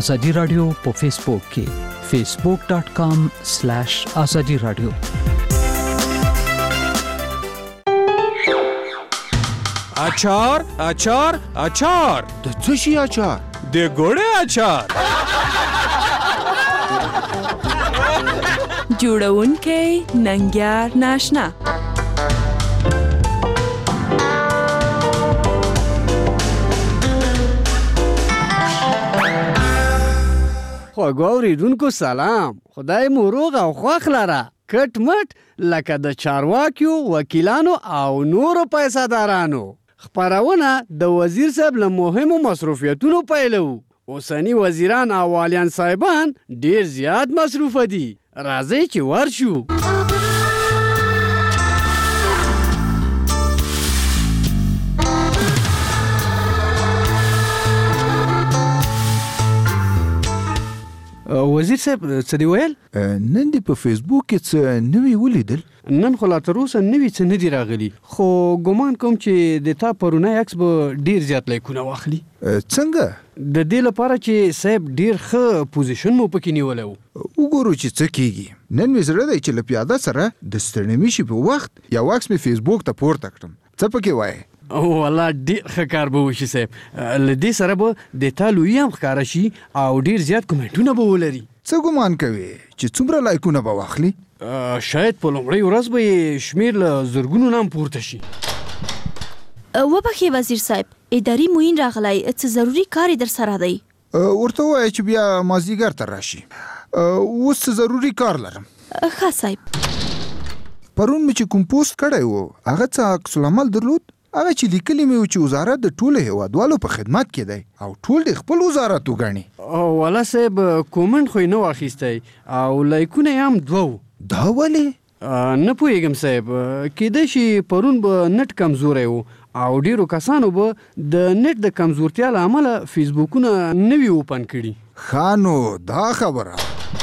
ازادي رادیو په فیسبوک کې facebook.com/azadi radio اچار اچار اچار د څه شي اچار؟ د ګوړې اچار جوړونکی ننګیار ناشنا خوږو اوریدونکو سلام. خدای مو روغ او خوښ لره. کټ مټ لکه د چارواکیو، وکیلانو او نورو پیسادارانو. خپرونه د وزیر صاحب له مهمو مصروفیتونو پیلو. اوسنی وزیران او والیان صاحبان ډیر زیات مصروفه دي. راځئ چې ورشو. وزیر صاحب څه دی ویل؟ نن دی په فیسبوک کې څه نوی ولیدل؟ نن خو لا تر اوسه نوي څه نه دي راغلي، خو ګمان کوم چې د تا پرونی عکس به ډیر زیات لایکونه واخلي. څنګه؟ د دې لپاره چې صاحب ډیر ښه پوزیشن مو پکې نیولی و. وګورو چې څه کیږي. نن مې زړه دی چې له پیاده سره د ستړي مشي په وخت یو عکس مې فیسبوک ته پورته کړم. څه پکې وایې؟ والله ډیر ښه کار به وشي صاحب. له دې سره به د تا لویي هم ښکاره شي او ډیر زیات کومنټونه به ولري. څه ګمان کوې چې څومره لایکونه به واخلي؟ شاید په لومړۍ ورځ به یې شمیر له زرګونو نه هم پورته شي. وبخښئ وزیر صاحب، اداري معین راغلی، څه ضروري کار یې در سره دی؟ ورته ووایه چې بیا مازدیګر ته راشي. اوس څه ضروري کار لرم. ښه صاحب. پرون مې چې کوم پوسټ کړی و هغه څه عکس العمل درلود؟ هغه چې لیکلی مې و چې وزارت د ټولو هیوادوالو په خدمت کې دی او ټول د خپل وزارت وګڼي. والله صاحب کومنټ خو یې نه واخیستی او لایکونه یې هم دوه و. دا ولې؟ نه پوهېږم صاحب، کیدای شي پرون به نټ کمزوری و او ډیرو کسانو به د نټ د کمزورتیا له امله فیسبوکونه نه وي اوپن کړي. ښه نو دا خبره.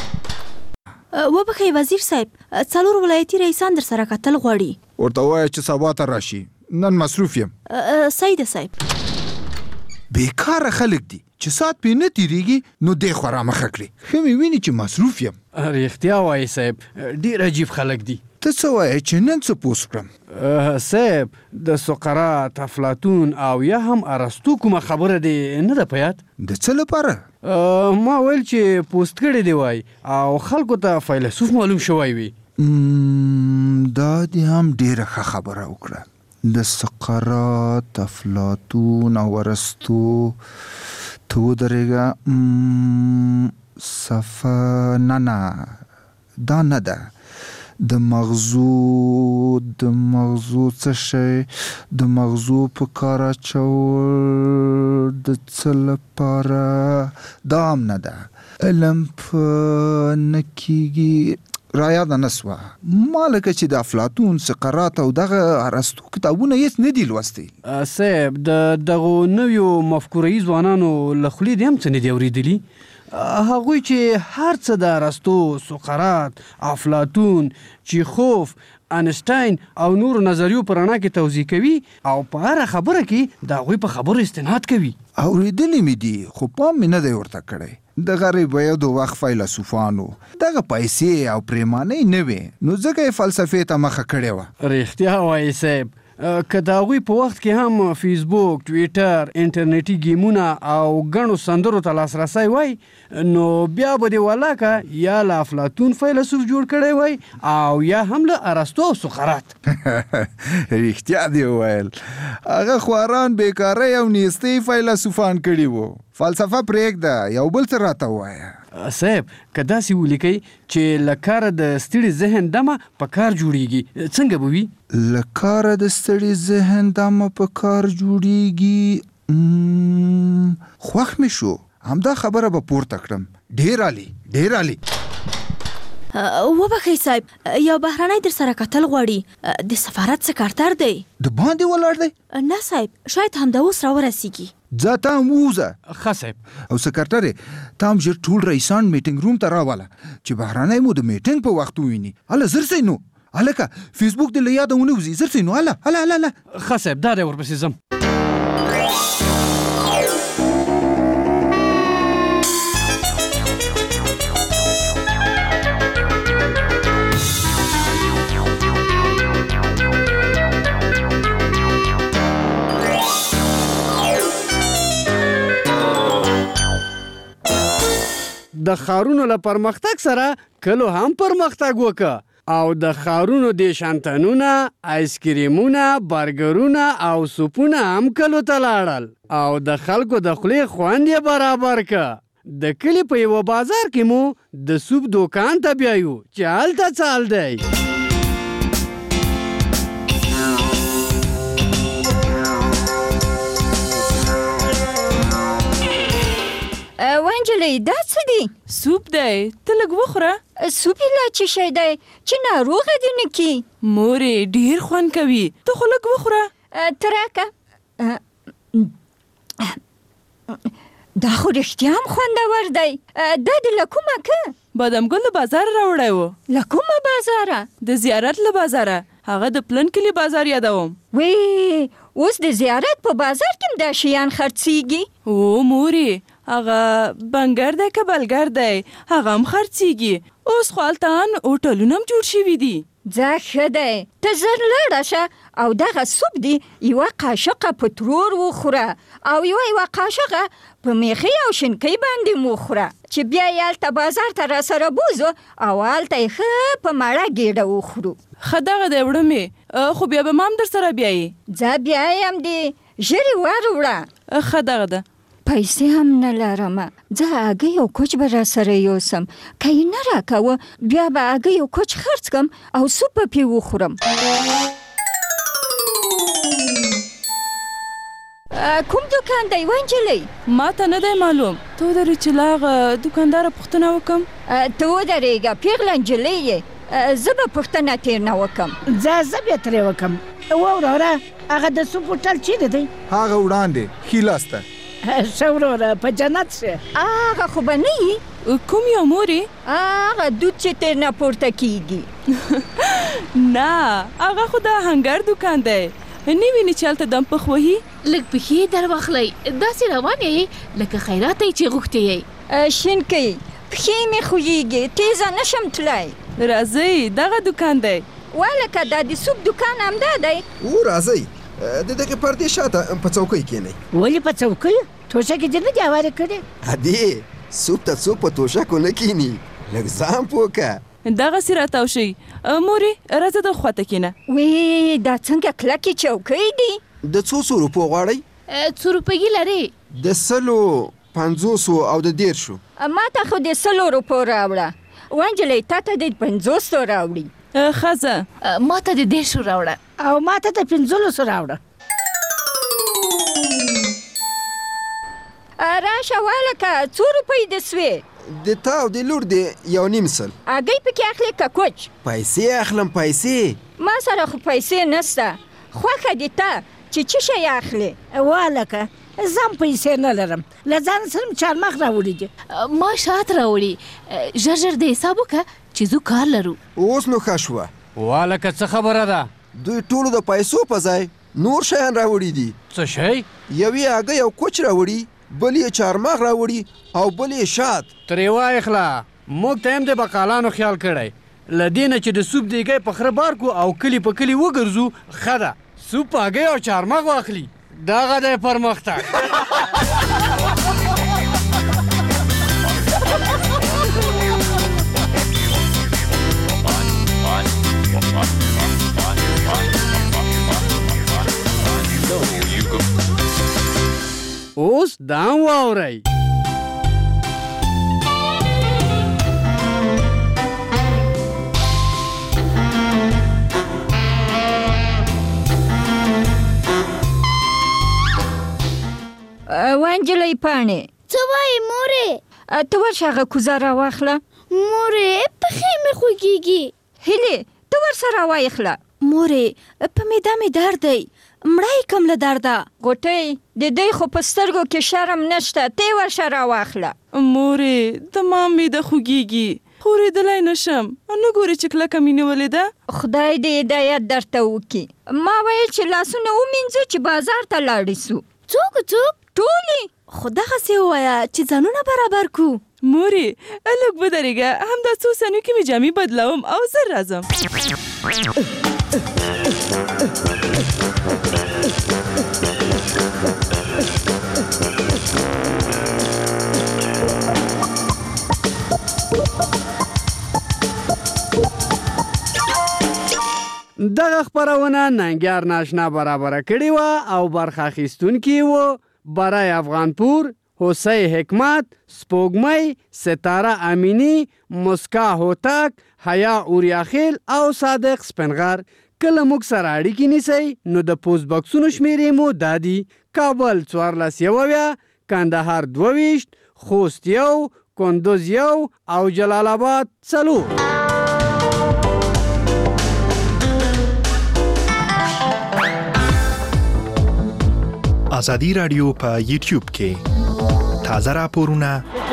وبخښئ وزیر صاحب، 4 ولایتي رئیسان در سره کتل غواړي. ورته ووایه چې سبا ته راشي، نن مصروف یم. صحیح ده صاحب. بیکاره خلک دي چې ساعت پې نه تیریږي نو دی خوا رامخه کړي. ښه مې ویني چې مصروف یم. رښتیا وایي صاحب، ډیر عجیب خلک دي. ته څه وایې چې نن څه پوسټ کړم؟ صاحب د سقراط، افلاطون او یا هم ارسطو کومه خبره دی نه ده په یاد؟ د څه لپاره؟ ما ویل چې پوسټ کړی دی وای او خلکو ته فیلسوف معلوم شوی وي. دا دې هم ډیره ښه خبره وکړه. د سقراط، افلاطون او ارسطو ته ودرېږه. صفه نه دا نه ده. د مغزو څه شی؟ د مغزو په کار اچول د څه لپاره؟ دا هم نه ده. علم په نه کیږي. رایاده نه سوه. ما لکه چې د افلاطون، سقراط او دغه ارسطو کتابونه هېڅ نه دي لوستي. صاحب د دغو نویو مفکوره‌یي ځوانانو له خولې دې هم څه نه دي اورېدلي؟ هغوی چې هر څه د ارسطو، سقراط، افلاطون، چیخوف، انشتاین او نورو نظریو په رڼا کې توضیح کوي او په هره خبره کې د هغوی په خبرو استناد کوي. اورېدلي مې دي خو پام مې نه دی ورته کړی. د غریبیدو وخت فیلسوفانو دغه پیسې او پریمانۍ نه وې نو ځکه یې فلسفې ته مخه کړې وه. رښتیا وایي صاحب، که د هغوی په وخت کې هم فیسبوک، ټویټر، انټرنیټي ګیمونه او ګڼو سندرو ته لاسرسی وای نو بیا به دې ولاکه یا له افلاطون فیلسوف جوړ کړی وای او یا هم له ارسطو او سقراط. رښتیا دې وویل. هغه خواران بیکاره او نیستي فیلسوفان کړي وو. فلسفه پرېږده، یو بل څه راته ووایه. صاحب که داسې ولیکئ چې له کاره د ستړي ذهن دمه په کار جوړیږي، څنګه به وي؟ له کاره د ستړي ذهن دمه په کار جوړیږي. خوښ مې شو. همدا خبره به پورته کړم. ډیر عالی، ډیر عالی. وبخښئ صاحب، یو بهرنی در سره کتل غواړي. د سفارت سکرتر دی. د باندې ولاړ دی؟ نه صاحب، شاید همدا اوس راورسیږي. ځه ته هم ووځه. ښه صاحب. او سکرتر ته هم ژر ټول رئیسان میټینګ روم ته راوله چې بهرنی مو د میټینګ په وخت وویني. هله زر سئ نو. هلکه فیسبوک دې له یاده ونه وځي. زر سئ نو. هله. ښه صاحب، دا دی ورپسې ځم. د ښارونو له پرمختګ سره کلو هم پرمختګ وکړه او د ښارونو د شانتنونه، آیسکریمونه، برګرونه او سوپونه هم کلو ته لاړل او د خلکو د خولې خوند یې برابر کړه. د کلي په یوه بازار کې مو د سوپ دوکان ته بیایو چې هلته څه حال دی. وانجلۍ دا څه دی؟ سوپ دی، ته لږ وخوره. سوپ یې لا څه شی دی چې ناروغه دې نه کي؟ مورې ډېر خوند کوي، ته خو لږ وخوره. ته راکه. دا خو رښتیا هم خوندور دی. دا د له کومه که؟ بادام ګل له بازاره راوړی و. له کومه بازاره؟ د زیارت له بازاره. هغه د پلن کلي بازار یادوم. وی اوس د زیارت په بازار کې هم دا شیان خرڅیږي؟ او مورې هغه بنګر دی که بلګر دی هغه هم خرڅیږي. اوس خو هلته ان هوټلونه هم جوړ شوي دي. ځه ښه دی، ته زر لاړه شه او دغه سوپ دی یوه قاشقه په ترور وخوره او یوه قاشقه په میخي او شینکۍ باندې وخوره چې بیا یې هلته بازار ته راسره بوزو او هلته یې ښه په مړه ګېډه وخورو. ښه دغه دی وړه مې، خو بیا به ما هم در سره بیایي. ځه بیایم دې ژر یې ور وړه. ښه دغه ده. پیسې هم نه لرم، ځه هګۍ او کوچ به راسره یوسم، که یې نه راکوه بیا به هګۍ او کوچ خرڅ کړم او سوپ به پرې وخورم. کوم دکان دی وانجلۍ؟ ما ته نه دی معلوم، ته ودرې چې له هغه دوکانداره پوښتنه وکړم. ته ودرېږه پیغله نجلۍ یې، زه به پوښتنه تېر نه وکړم. زه بیا ترې وکړم. وروره هغه د سوپ هوټل چیرې دی؟ هغه وړاندې ښي لاس ته. ښه وروره په جنت شه. هغه خو به نه یي. کوم یو مورې؟ هغه دود چې تېر نه پورته کیږي. نه هغه خو د آهنګر دوکان دی. نه ویني چې هلته دم پخ وهي. لږ پښې در واخلئ، داسې روان یې لکه خیرات یې چې غوښتې یې. شینکۍ پښې مې خوږیږي، تیزه نشم تلای. راځئ دغه دوکان دی. والکه دا د سوپ دوکان همدا دی. او راځئ د دغې پردې شاته په څوکۍ کښېنئ. ولې په څوکۍ؟ توشکې دې نه دي هوارې کړې؟ ادې سوپ ته څوک په توشکو نه کښېني، لږ ځان پوه که. دغسې راتاو شئ. مورې راځه دغه خواته کښېنه. وی دا څنګه کلکې چوکۍ دي؟ د څو روپو غواړئ؟ څو روپۍ لرې؟ د 100، 50 او د 10. ما ته خو د 100 روپو راوړه. وانجلۍ تا ته د 50 راوړي. ښځه ما ته د 10 راوړه او ما ته د 15 راوړه. راشه والکه څو روپۍ دې سوې؟ د تا او د لور د 1.5 سل. هګۍ پکې اخلې که کوچ؟ پیسې اخلم پیسې. ما سره خو پیسې نسته، خوښه دې ته چې څه شی اخلې؟ والکه زه هم پیسې نه لرم، له ځان سره مې چارمغ راوړي دي. ما شات راوړي، ژر ژر د حساب وکړه چې زه کار لرو. اوس نو ښه شوه. والکه څه خبره ده؟ دوی ټولو د پیسو په ځای نور شیان راوړي دي. څه شی؟ یوې هګۍ او کوچ راوړي، بل یې چارمغ راوړي او بل یې شات. ترې واخله، موږ ته هم د بقالانو خیال کړی، له دې نه چې د سوپ دیګی په خره بار کړو او کلي په کلي وګرځو. ښه ده سوپ هګۍ او چارمغ واخلي، دغه دی پرمختګ. اوس دام واورئ. وانجلۍ پاڼې څه وایې مورې؟ ته ورشه هغه کوزه راواخله. مورې پښې مې خوږیږي. هیلې ته ورسره وایخله. مورې په معده مې درد دی، مړه یې کم له درده. غوټۍ د دوی خو په سترګو کې شرم نشته، ته یې ورشه راواخله. مورې د ما معده خوږیږي، خورېدلی نشم. نه ګورې چې کلکه مې نیولې ده. خدای دې هدایت درته وکړي. ما ویل چې لاسونه ومینځو چې بازار ته لاړې سو. څوک ټولې؟ خو دغسې ووایه چې ځانونه برابر کړو. مورې لږ ودرېږه، همدا څو ثانیو کې مې جامې بدلوم او زر راځم. دغه خپرونه ننګیار ناشنا برابره کړې وه او برخه اخیستونکي وو برای افغانپور، حسی حکمت، سپوږمۍ، ستاره امینی، مسکا هوتک، حیا اوریاخیل او صادق سپنغر. کله موږ سره اړیکې نیسئ نو د پوسټ باکسونو شمیرې مو دا دي: کابل 14 کندهار 22 خوست 1 کندوز 1 او جلال آباد 4. ازادي رادیو په یوټیوب کې تازه راپورونه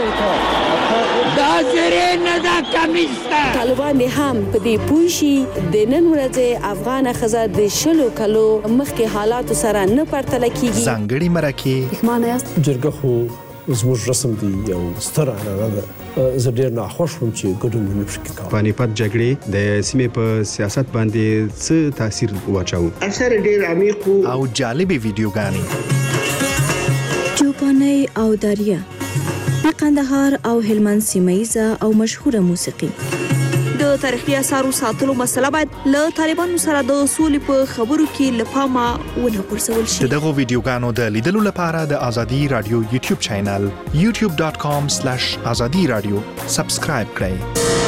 طالبان هم په دې پوه شي د نن ورځې افغان ښځه د 20 کالو مخکې حالاتو سره نه پرتله کیږي. ځانګړي مرکې جرګه خو زموږ رسم دی یو ستر عنعنه ده. زه ډېر ناخوښ وم چې ګډون مې نه شي کاوه. پانیپت جګړې د سیمې په سیاست باندې څه تاثیر واچاوه؟ اثر ډېر عمیق او جالبې ویډیوګانې چوپانۍ او داریا د قندهار او هلمند سیمه‌ایزه او مشهوره موسیقي. د تاریخي اثارو ساتلو مسله باید له طالبانو سره د سولې په خبرو کې له پامه ونه غورځول شي. دغه ویډیوګانو د لیدلو لپاره د ازادي رادیو یوټیوب چینل youtube.com/azadi radio سبسکرایب کړئ.